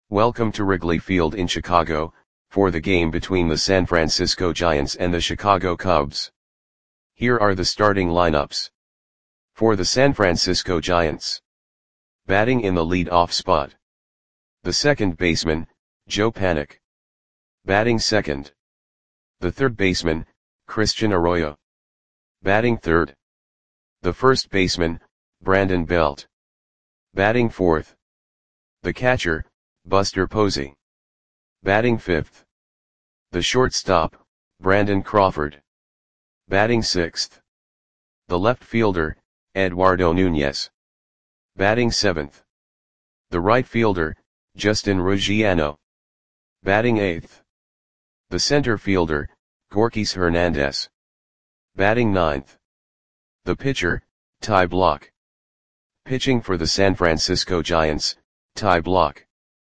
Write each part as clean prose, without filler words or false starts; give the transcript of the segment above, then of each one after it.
Welcome to Wrigley Field in Chicago, for the game between the San Francisco Giants and the Chicago Cubs. Here are the starting lineups. For the San Francisco Giants. Batting in the lead-off spot. The second baseman, Joe Panik. Batting second. The third baseman, Christian Arroyo. Batting third. The first baseman, Brandon Belt. Batting fourth. The catcher, Buster Posey. Batting fifth. The shortstop, Brandon Crawford. Batting sixth. The left fielder, Eduardo Nunez. Batting seventh. The right fielder, Justin Ruggiano. Batting eighth. The center fielder, Gorkys Hernandez. Batting ninth. The pitcher, Ty Blach. Pitching for the San Francisco Giants, Ty Blach.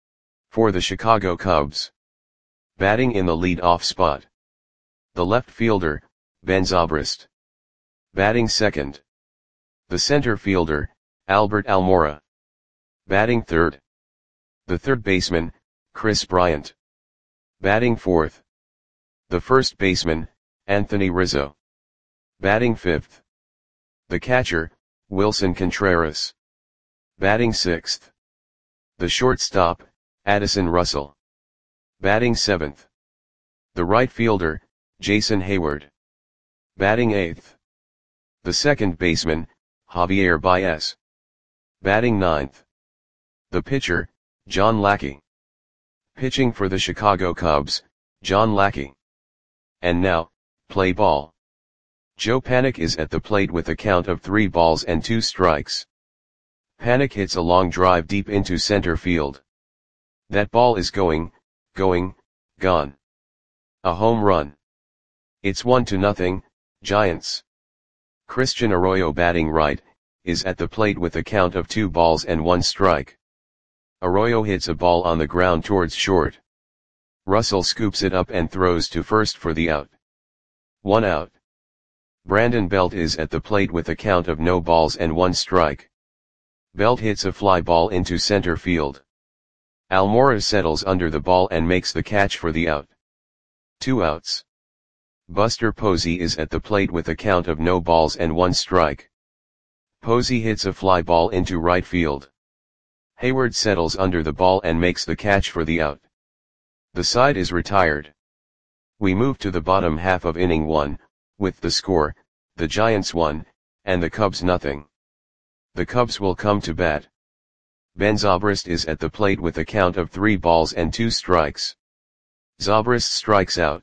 For the Chicago Cubs. Batting in the lead-off spot. The left fielder, Ben Zobrist. Batting second. The center fielder, Albert Almora. Batting third. The third baseman, Kris Bryant. Batting fourth. The first baseman, Anthony Rizzo. Batting fifth. The catcher, Willson Contreras. Batting sixth. The shortstop, Addison Russell. Batting seventh. The right fielder, Jason Heyward. Batting eighth. The second baseman, Javier Baez. Batting ninth. The pitcher, John Lackey. Pitching for the Chicago Cubs, John Lackey. And now, play ball. Joe Panik is at the plate with a count of 3 balls and 2 strikes. Panik hits a long drive deep into center field. That ball is gone. A home run. It's 1-0, Giants. Christian Arroyo, batting right, is at the plate with a count of 2 balls and 1 strike. Arroyo hits a ball on the ground towards short. Russell scoops it up and throws to first for the out. 1 out. Brandon Belt is at the plate with a count of no balls and 1 strike. Belt hits a fly ball into center field. Almora settles under the ball and makes the catch for the out. 2 outs. Buster Posey is at the plate with a count of no balls and 1 strike. Posey hits a fly ball into right field. Heyward settles under the ball and makes the catch for the out. The side is retired. We move to the bottom half of inning 1, with the score, the Giants 1, and the Cubs nothing. The Cubs will come to bat. Ben Zobrist is at the plate with a count of 3 balls and 2 strikes. Zobrist strikes out.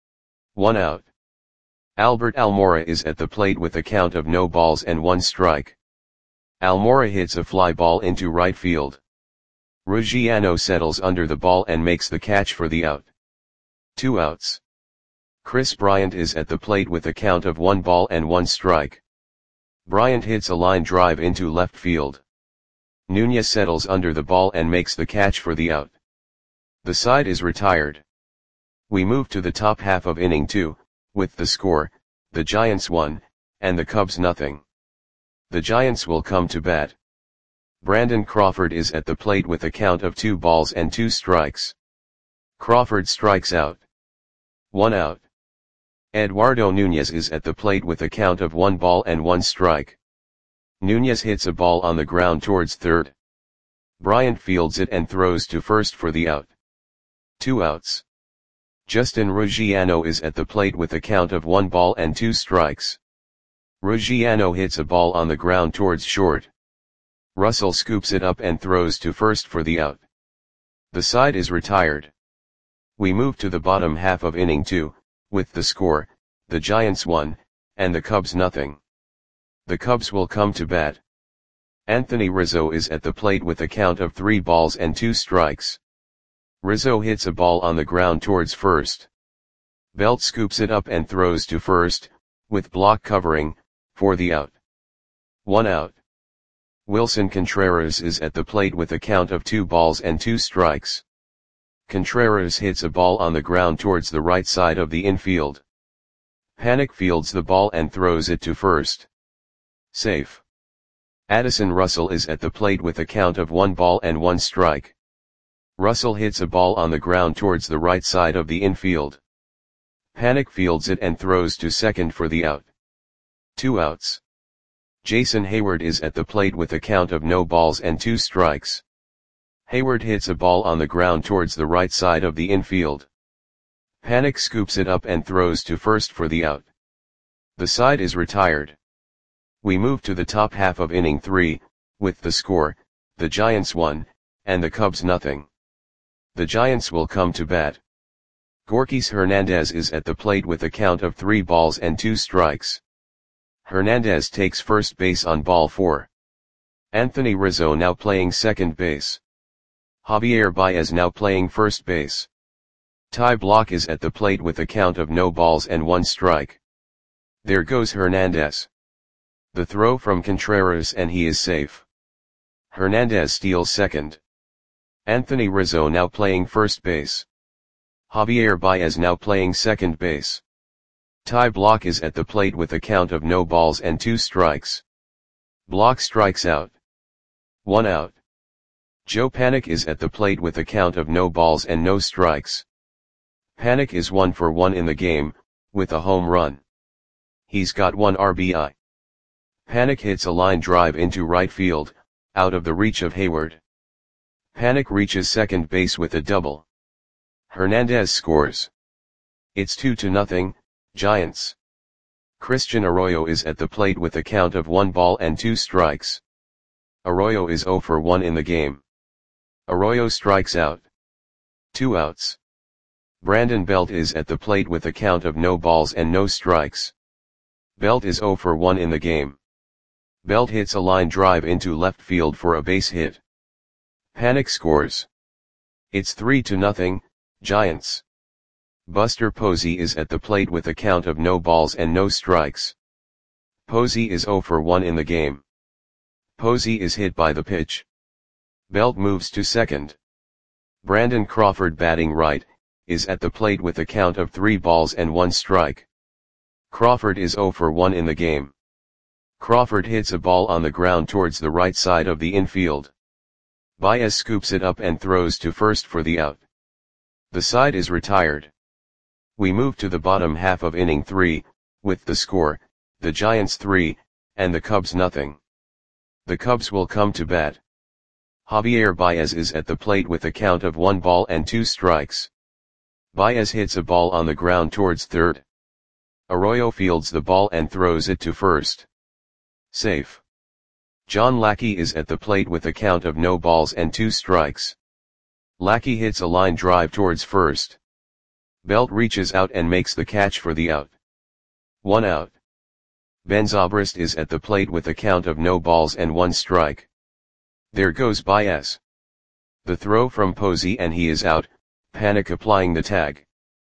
1 out. Albert Almora is at the plate with a count of no balls and 1 strike. Almora hits a fly ball into right field. Ruggiano settles under the ball and makes the catch for the out. 2 outs. Kris Bryant is at the plate with a count of 1 ball and 1 strike. Bryant hits a line drive into left field. Nunez settles under the ball and makes the catch for the out. The side is retired. We move to the top half of inning 2, with the score, the Giants 1, and the Cubs nothing. The Giants will come to bat. Brandon Crawford is at the plate with a count of 2 balls and 2 strikes. Crawford strikes out. 1 out. Eduardo Nunez is at the plate with a count of 1 ball and 1 strike. Nunez hits a ball on the ground towards third. Bryant fields it and throws to first for the out. 2 outs. Justin Ruggiano is at the plate with a count of 1 ball and 2 strikes. Ruggiano hits a ball on the ground towards short. Russell scoops it up and throws to first for the out. The side is retired. We move to the bottom half of inning 2, with the score, the Giants 1, and the Cubs nothing. The Cubs will come to bat. Anthony Rizzo is at the plate with a count of 3 balls and 2 strikes. Rizzo hits a ball on the ground towards first. Belt scoops it up and throws to first, with block covering, for the out. 1 out. Willson Contreras is at the plate with a count of 2 balls and 2 strikes. Contreras hits a ball on the ground towards the right side of the infield. Panik fields the ball and throws it to first. Safe. Addison Russell is at the plate with a count of 1 ball and 1 strike. Russell hits a ball on the ground towards the right side of the infield. Panik fields it and throws to second for the out. 2 outs. Jason Heyward is at the plate with a count of no balls and 2 strikes. Heyward hits a ball on the ground towards the right side of the infield. Panik scoops it up and throws to first for the out. The side is retired. We move to the top half of inning 3, with the score, the Giants 1, and the Cubs nothing. The Giants will come to bat. Gorkys Hernandez is at the plate with a count of 3 balls and 2 strikes. Hernandez takes first base on ball 4. Anthony Rizzo now playing second base. Javier Baez now playing first base. Ty Blach is at the plate with a count of no balls and 1 strike. There goes Hernandez. The throw from Contreras and he is safe. Hernandez steals second. Anthony Rizzo now playing first base. Javier Baez now playing second base. Ty Blach is at the plate with a count of no balls and 2 strikes. Blach strikes out. 1 out. Joe Panik is at the plate with a count of no balls and no strikes. Panik is 1 for 1 in the game, with a home run. He's got 1 RBI. Panik hits a line drive into right field, out of the reach of Heyward. Panik reaches second base with a double. Hernandez scores. It's 2-0, Giants. Christian Arroyo is at the plate with a count of 1 ball and 2 strikes. Arroyo is 0 for 1 in the game. Arroyo strikes out. 2 outs. Brandon Belt is at the plate with a count of no balls and no strikes. Belt is 0 for 1 in the game. Belt hits a line drive into left field for a base hit. Panik scores. It's 3-0, Giants. Buster Posey is at the plate with a count of no balls and no strikes. Posey is 0 for 1 in the game. Posey is hit by the pitch. Belt moves to second. Brandon Crawford, batting right, is at the plate with a count of 3 balls and 1 strike. Crawford is 0 for 1 in the game. Crawford hits a ball on the ground towards the right side of the infield. Baez scoops it up and throws to first for the out. The side is retired. We move to the bottom half of inning 3, with the score, the Giants 3, and the Cubs nothing. The Cubs will come to bat. Javier Baez is at the plate with a count of 1 ball and 2 strikes. Baez hits a ball on the ground towards third. Arroyo fields the ball and throws it to first. Safe. John Lackey is at the plate with a count of no balls and 2 strikes. Lackey hits a line drive towards first. Belt reaches out and makes the catch for the out. 1 out. Ben Zobrist is at the plate with a count of no balls and 1 strike. There goes Baez. The throw from Posey and he is out, Panik applying the tag.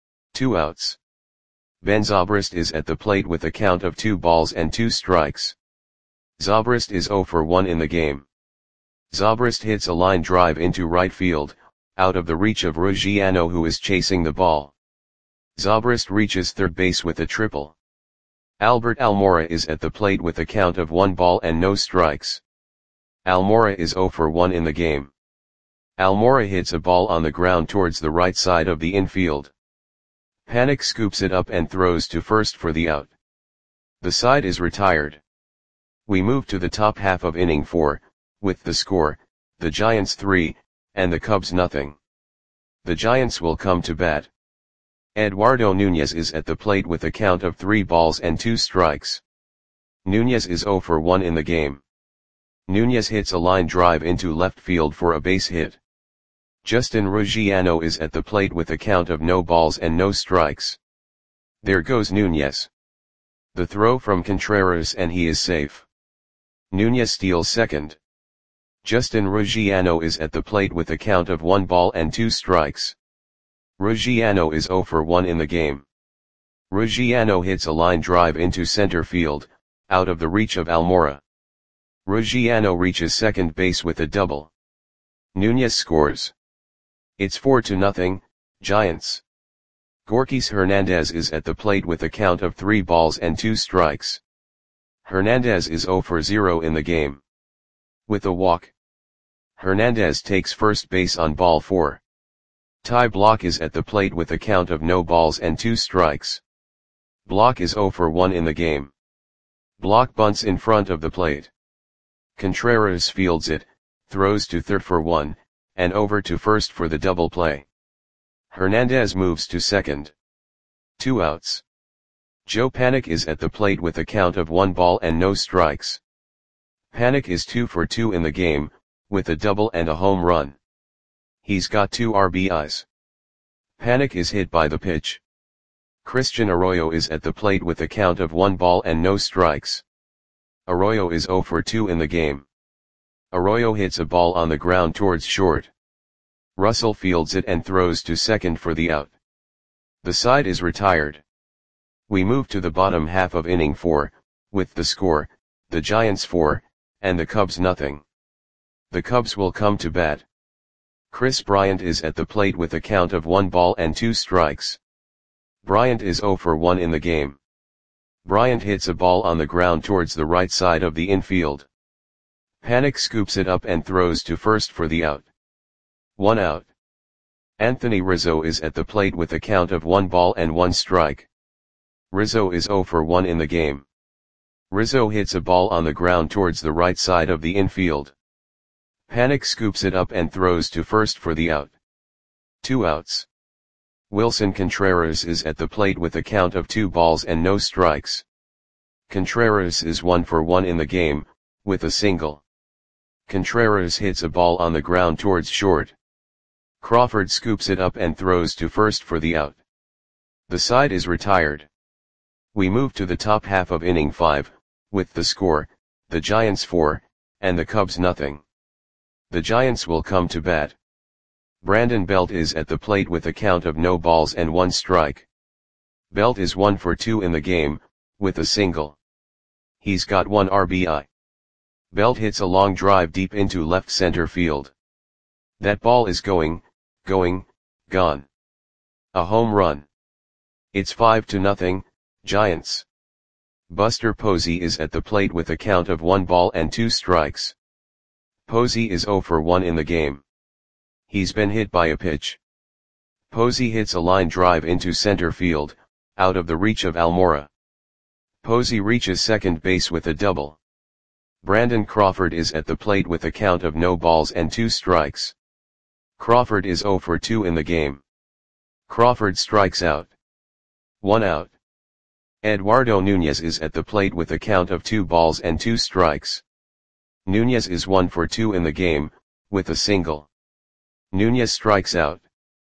2 outs. Ben Zobrist is at the plate with a count of 2 balls and 2 strikes. Zobrist is 0 for 1 in the game. Zobrist hits a line drive into right field, out of the reach of Ruggiano, who is chasing the ball. Zobrist reaches third base with a triple. Albert Almora is at the plate with a count of 1 ball and no strikes. Almora is 0 for 1 in the game. Almora hits a ball on the ground towards the right side of the infield. Panik scoops it up and throws to first for the out. The side is retired. We move to the top half of inning 4, with the score, the Giants 3, and the Cubs nothing. The Giants will come to bat. Eduardo Nunez is at the plate with a count of 3 balls and 2 strikes. Nunez is 0 for 1 in the game. Nunez hits a line drive into left field for a base hit. Justin Ruggiano is at the plate with a count of no balls and no strikes. There goes Nunez. The throw from Contreras and he is safe. Nunez steals second. Justin Ruggiano is at the plate with a count of 1 ball and 2 strikes. Ruggiano is 0 for 1 in the game. Ruggiano hits a line drive into center field, out of the reach of Almora. Ruggiano reaches second base with a double. Nunez scores. It's 4-0, Giants. Gorkys Hernandez is at the plate with a count of 3 balls and 2 strikes. Hernandez is 0 for 0 in the game. With a walk. Hernandez takes first base on ball 4. Ty Blach is at the plate with a count of no balls and 2 strikes. Blach is 0 for 1 in the game. Blach bunts in front of the plate. Contreras fields it, throws to third for 1, and over to first for the double play. Hernandez moves to second. 2 outs. Joe Panik is at the plate with a count of 1 ball and no strikes. Panik is 2 for 2 in the game, with a double and a home run. He's got 2 RBIs. Panik is hit by the pitch. Christian Arroyo is at the plate with a count of 1 ball and no strikes. Arroyo is 0 for 2 in the game. Arroyo hits a ball on the ground towards short. Russell fields it and throws to second for the out. The side is retired. We move to the bottom half of inning 4, with the score, the Giants 4, and the Cubs nothing. The Cubs will come to bat. Chris Bryant is at the plate with a count of 1 ball and 2 strikes. Bryant is 0 for 1 in the game. Bryant hits a ball on the ground towards the right side of the infield. Panik scoops it up and throws to first for the out. 1 out. Anthony Rizzo is at the plate with a count of 1 ball and 1 strike. Rizzo is 0 for 1 in the game. Rizzo hits a ball on the ground towards the right side of the infield. Panik scoops it up and throws to first for the out. 2 outs. Wilson Contreras is at the plate with a count of 2 balls and no strikes. Contreras is 1 for 1 in the game, with a single. Contreras hits a ball on the ground towards short. Crawford scoops it up and throws to first for the out. The side is retired. We move to the top half of inning 5, with the score, the Giants 4, and the Cubs nothing. The Giants will come to bat. Brandon Belt is at the plate with a count of no balls and 1 strike. Belt is 1 for 2 in the game, with a single. He's got 1 RBI. Belt hits a long drive deep into left center field. That ball is gone. A home run. It's 5-0, Giants. Buster Posey is at the plate with a count of 1 ball and 2 strikes. Posey is 0 for 1 in the game. He's been hit by a pitch. Posey hits a line drive into center field, out of the reach of Almora. Posey reaches second base with a double. Brandon Crawford is at the plate with a count of no balls and 2 strikes. Crawford is 0 for 2 in the game. Crawford strikes out. 1 out. Eduardo Nunez is at the plate with a count of 2 balls and 2 strikes. Nunez is 1 for 2 in the game, with a single. Nunez strikes out.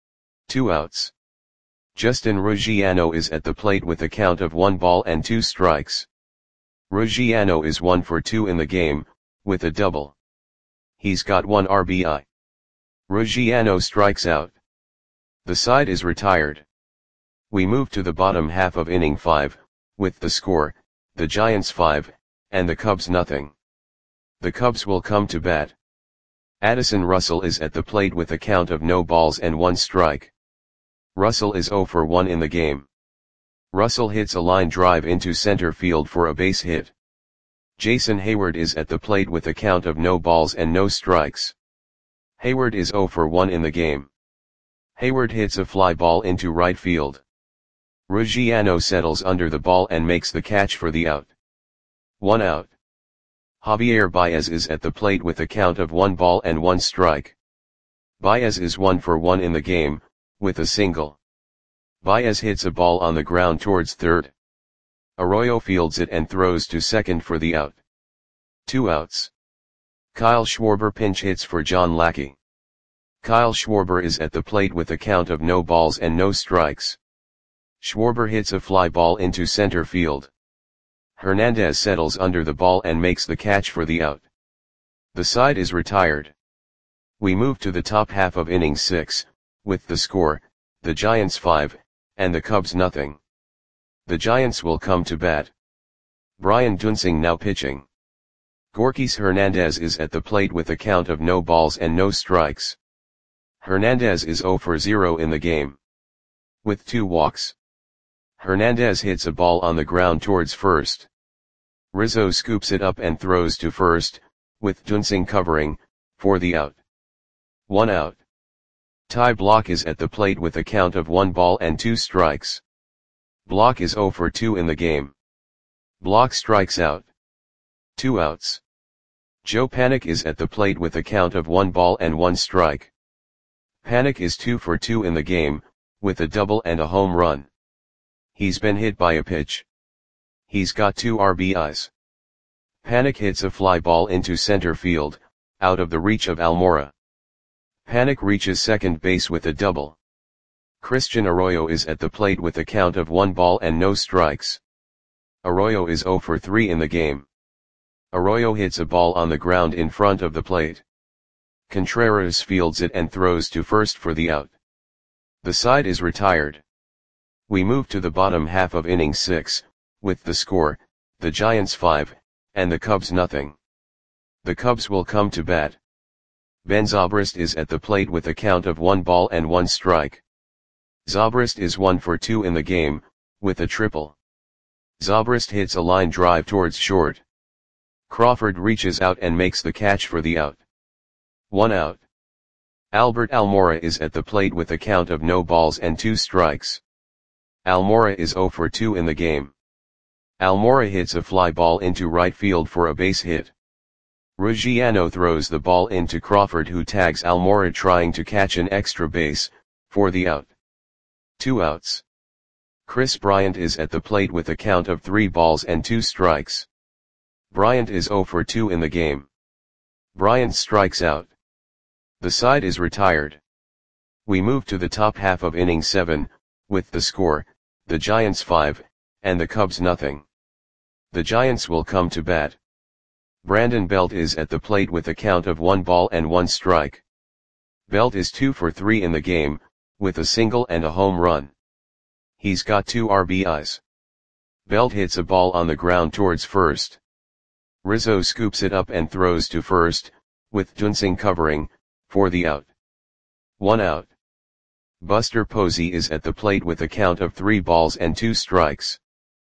2 outs. Justin Ruggiano is at the plate with a count of 1 ball and 2 strikes. Ruggiano is 1 for 2 in the game, with a double. He's got 1 RBI. Ruggiano strikes out. The side is retired. We move to the bottom half of inning 5, with the score, the Giants 5, and the Cubs nothing. The Cubs will come to bat. Addison Russell is at the plate with a count of no balls and 1 strike. Russell is 0 for 1 in the game. Russell hits a line drive into center field for a base hit. Jason Hayward is at the plate with a count of no balls and no strikes. Hayward is 0 for 1 in the game. Hayward hits a fly ball into right field. Ruggiano settles under the ball and makes the catch for the out. 1 out. Javier Baez is at the plate with a count of 1 ball and 1 strike. Baez is 1 for 1 in the game, with a single. Baez hits a ball on the ground towards third. Arroyo fields it and throws to second for the out. 2 outs. Kyle Schwarber pinch hits for John Lackey. Kyle Schwarber is at the plate with a count of no balls and no strikes. Schwarber hits a fly ball into center field. Hernandez settles under the ball and makes the catch for the out. The side is retired. We move to the top half of inning 6, with the score, the Giants 5, and the Cubs nothing. The Giants will come to bat. Brian Duensing now pitching. Gorkys Hernandez is at the plate with a count of no balls and no strikes. Hernandez is 0 for 0 in the game. With 2 walks. Hernandez hits a ball on the ground towards first. Rizzo scoops it up and throws to first, with Duensing covering, for the out. 1 out. Ty Blok is at the plate with a count of 1 ball and 2 strikes. Blok is 0 for 2 in the game. Blok strikes out. 2 outs. Joe Panik is at the plate with a count of 1 ball and 1 strike. Panik is 2 for 2 in the game, with a double and a home run. He's been hit by a pitch. He's got 2 RBIs. Panik hits a fly ball into center field, out of the reach of Almora. Panik reaches second base with a double. Christian Arroyo is at the plate with a count of 1 ball and no strikes. Arroyo is 0 for 3 in the game. Arroyo hits a ball on the ground in front of the plate. Contreras fields it and throws to first for the out. The side is retired. We move to the bottom half of inning 6, with the score, the Giants 5, and the Cubs nothing. The Cubs will come to bat. Ben Zobrist is at the plate with a count of 1 ball and 1 strike. Zobrist is 1 for 2 in the game, with a triple. Zobrist hits a line drive towards short. Crawford reaches out and makes the catch for the out. 1 out. Albert Almora is at the plate with a count of no balls and 2 strikes. Almora is 0 for 2 in the game. Almora hits a fly ball into right field for a base hit. Ruggiano throws the ball into Crawford, who tags Almora trying to catch an extra base, for the out. 2 outs. Chris Bryant is at the plate with a count of 3 balls and 2 strikes. Bryant is 0 for 2 in the game. Bryant strikes out. The side is retired. We move to the top half of inning 7, with the score, the Giants 5, and the Cubs nothing. The Giants will come to bat. Brandon Belt is at the plate with a count of 1 ball and 1 strike. Belt is 2 for 3 in the game, with a single and a home run. He's got 2 RBIs. Belt hits a ball on the ground towards first. Rizzo scoops it up and throws to first, with Dunsing covering, for the out. 1 out. Buster Posey is at the plate with a count of 3 balls and 2 strikes.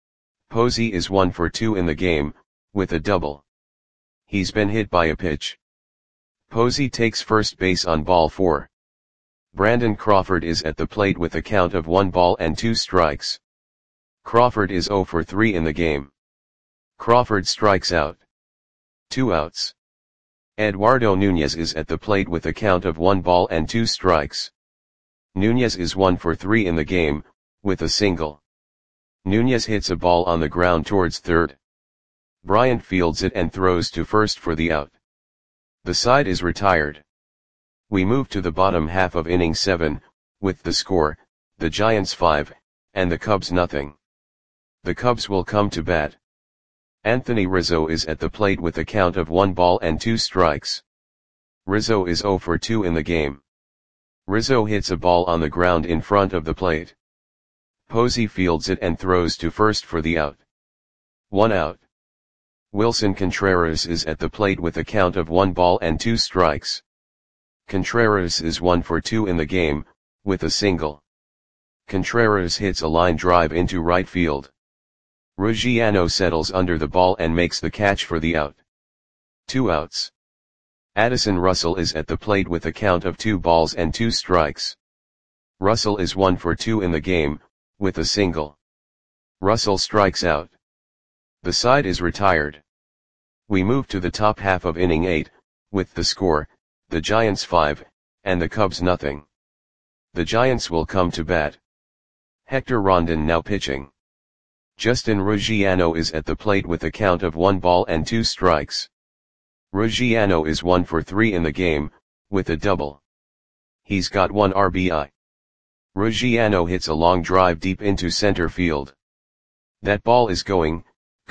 Posey is 1 for 2 in the game, with a double. He's been hit by a pitch. Posey takes first base on ball 4. Brandon Crawford is at the plate with a count of 1 ball and 2 strikes. Crawford is 0 for 3 in the game. Crawford strikes out. 2 outs. Eduardo Nunez is at the plate with a count of 1 ball and 2 strikes. Nunez is 1 for 3 in the game, with a single. Nunez hits a ball on the ground towards third. Bryant fields it and throws to first for the out. The side is retired. We move to the bottom half of inning 7, with the score, the Giants 5, and the Cubs nothing. The Cubs will come to bat. Anthony Rizzo is at the plate with a count of 1 ball and 2 strikes. Rizzo is 0 for 2 in the game. Rizzo hits a ball on the ground in front of the plate. Posey fields it and throws to first for the out. 1 out. Wilson Contreras is at the plate with a count of 1 ball and 2 strikes. Contreras is 1 for 2 in the game, with a single. Contreras hits a line drive into right field. Ruggiano settles under the ball and makes the catch for the out. 2 outs. Addison Russell is at the plate with a count of 2 balls and 2 strikes. Russell is 1 for 2 in the game, with a single. Russell strikes out. The side is retired. We move to the top half of inning 8, with the score, the Giants 5, and the Cubs nothing. The Giants will come to bat. Hector Rondon now pitching. Justin Ruggiano is at the plate with a count of 1 ball and 2 strikes. Ruggiano is 1 for 3 in the game, with a double. He's got 1 RBI. Ruggiano hits a long drive deep into center field. That ball is going,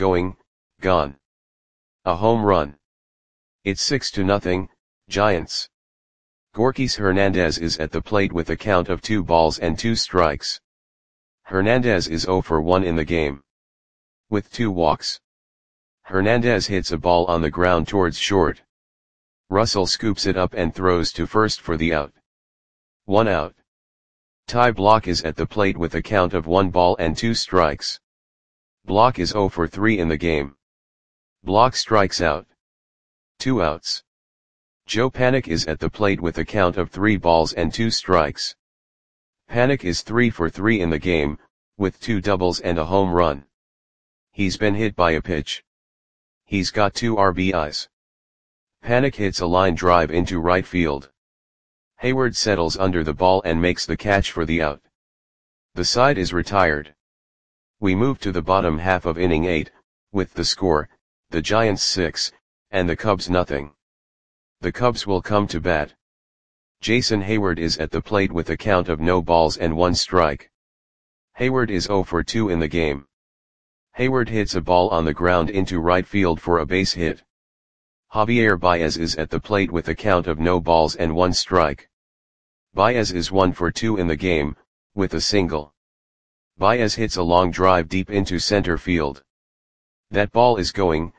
gone. A home run. It's 6-0, Giants. Gorkys Hernandez is at the plate with a count of 2 balls and 2 strikes. Hernandez is 0 for 1 in the game. With 2 walks. Hernandez hits a ball on the ground towards short. Russell scoops it up and throws to first for the out. 1 out. Ty Blok is at the plate with a count of 1 ball and 2 strikes. Blok is 0 for 3 in the game. Blok strikes out. 2 outs. Joe Panik is at the plate with a count of 3 balls and 2 strikes. Panik is 3 for 3 in the game, with 2 doubles and a home run. He's been hit by a pitch. He's got 2 RBIs. Panik hits a line drive into right field. Hayward settles under the ball and makes the catch for the out. The side is retired. We move to the bottom half of inning 8, with the score, the Giants 6, and the Cubs nothing. The Cubs will come to bat. Jason Hayward is at the plate with a count of no balls and 1 strike. Hayward is 0 for 2 in the game. Hayward hits a ball on the ground into right field for a base hit. Javier Baez is at the plate with a count of no balls and 1 strike. Baez is 1 for 2 in the game, with a single. Baez hits a long drive deep into center field. That ball is going,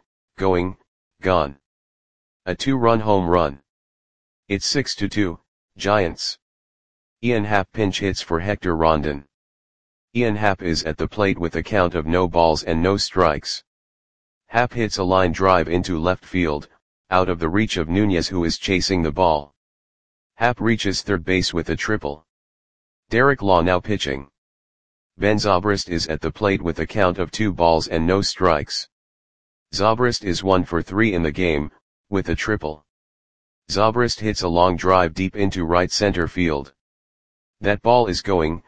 gone. A 2-run home run. It's 6-2, Giants. Ian Happ pinch hits for Hector Rondon. Ian Happ is at the plate with a count of no balls and no strikes. Happ hits a line drive into left field, out of the reach of Nunez, who is chasing the ball. Happ reaches third base with a triple. Derek Law now pitching. Ben Zobrist is at the plate with a count of 2 balls and no strikes. Zobrist is 1 for 3 in the game, with a triple. Zobrist hits a long drive deep into right center field. That ball is going,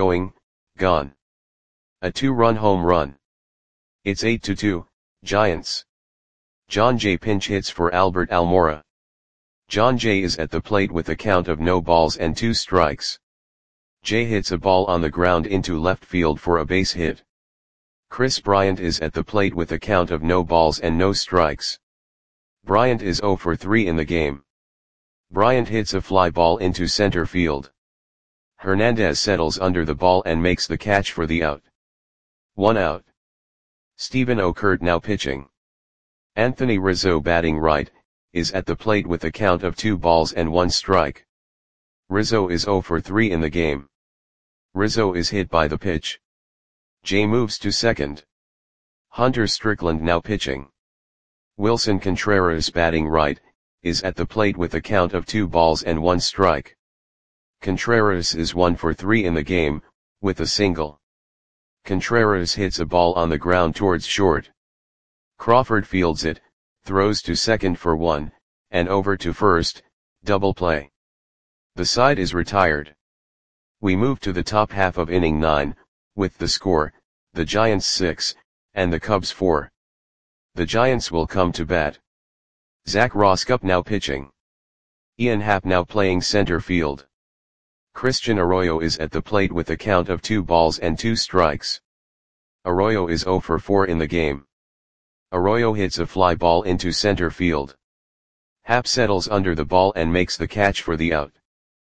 gone. A 2-run home run. It's 8-2, Giants. John Jay pinch hits for Albert Almora. John Jay is at the plate with a count of no balls and 2 strikes. Jay hits a ball on the ground into left field for a base hit. Chris Bryant is at the plate with a count of no balls and no strikes. Bryant is 0 for 3 in the game. Bryant hits a fly ball into center field. Hernandez settles under the ball and makes the catch for the out. 1 out. Stephen Okert now pitching. Anthony Rizzo batting right, is at the plate with a count of 2 balls and 1 strike. Rizzo is 0 for 3 in the game. Rizzo is hit by the pitch. Jay moves to second. Hunter Strickland now pitching. Wilson Contreras batting right, is at the plate with a count of 2 balls and 1 strike. Contreras is 1 for 3 in the game, with a single. Contreras hits a ball on the ground towards short. Crawford fields it, throws to second for 1, and over to first, double play. The side is retired. We move to the top half of inning 9, with the score, the Giants 6, and the Cubs 4. The Giants will come to bat. Zach Roskup now pitching. Ian Happ now playing center field. Christian Arroyo is at the plate with a count of 2 balls and 2 strikes. Arroyo is 0 for 4 in the game. Arroyo hits a fly ball into center field. Happ settles under the ball and makes the catch for the out.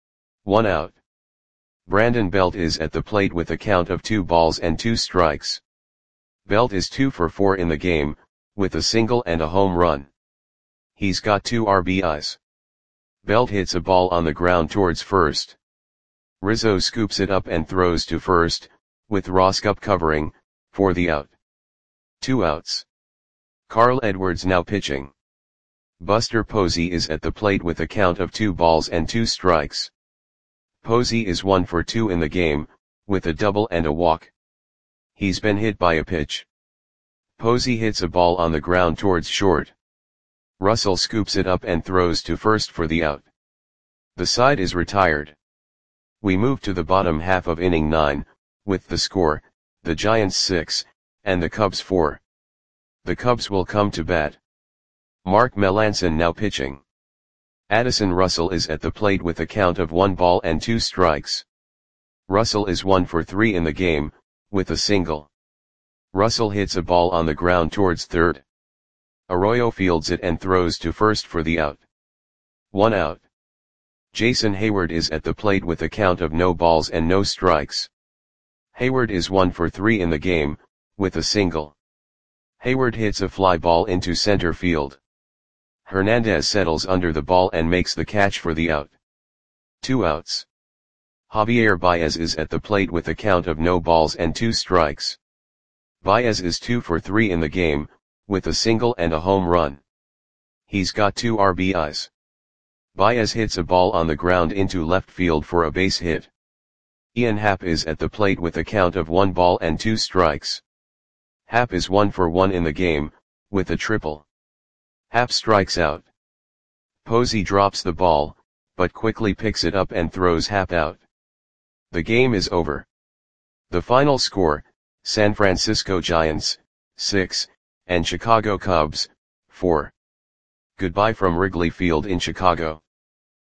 1 out. Brandon Belt is at the plate with a count of 2 balls and 2 strikes. Belt is 2 for 4 in the game, with a single and a home run. He's got 2 RBIs. Belt hits a ball on the ground towards first. Rizzo scoops it up and throws to first, with Roskup covering, for the out. 2 outs. Carl Edwards now pitching. Buster Posey is at the plate with a count of 2 balls and 2 strikes. Posey is 1 for 2 in the game, with a double and a walk. He's been hit by a pitch. Posey hits a ball on the ground towards short. Russell scoops it up and throws to first for the out. The side is retired. We move to the bottom half of inning 9, with the score, the Giants 6, and the Cubs 4. The Cubs will come to bat. Mark Melancon now pitching. Addison Russell is at the plate with a count of 1 ball and 2 strikes. Russell is 1 for 3 in the game, with a single. Russell hits a ball on the ground towards third. Arroyo fields it and throws to first for the out. 1 out. Jason Hayward is at the plate with a count of no balls and no strikes. Hayward is 1 for 3 in the game, with a single. Hayward hits a fly ball into center field. Hernandez settles under the ball and makes the catch for the out. 2 outs. Javier Baez is at the plate with a count of no balls and 2 strikes. Baez is 2 for 3 in the game, with a single and a home run. He's got 2 RBIs. Baez hits a ball on the ground into left field for a base hit. Ian Happ is at the plate with a count of 1 ball and 2 strikes. Happ is 1 for 1 in the game, with a triple. Happ strikes out. Posey drops the ball, but quickly picks it up and throws Happ out. The game is over. The final score, San Francisco Giants, 6, and Chicago Cubs, 4. Goodbye from Wrigley Field in Chicago.